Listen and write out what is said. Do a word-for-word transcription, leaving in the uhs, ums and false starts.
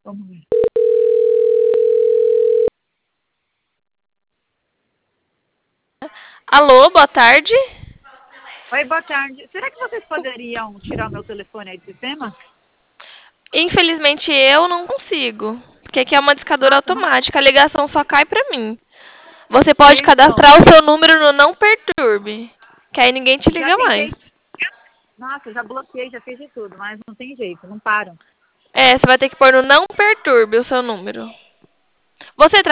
Vamos ver. Alô, boa tarde. Oi, boa tarde. Será que vocês poderiam tirar o meu telefone aí do sistema? Infelizmente eu não consigo, porque aqui é uma discadora Nossa, não automática, a ligação só cai pra mim. Você pode sei, então. cadastrar o seu número no Não Perturbe, que aí ninguém te Já liga mais. tentei. Nossa, já bloqueei, já fiz de tudo, mas não tem jeito, não param. É, você vai ter que pôr no Não Perturbe o seu número. Você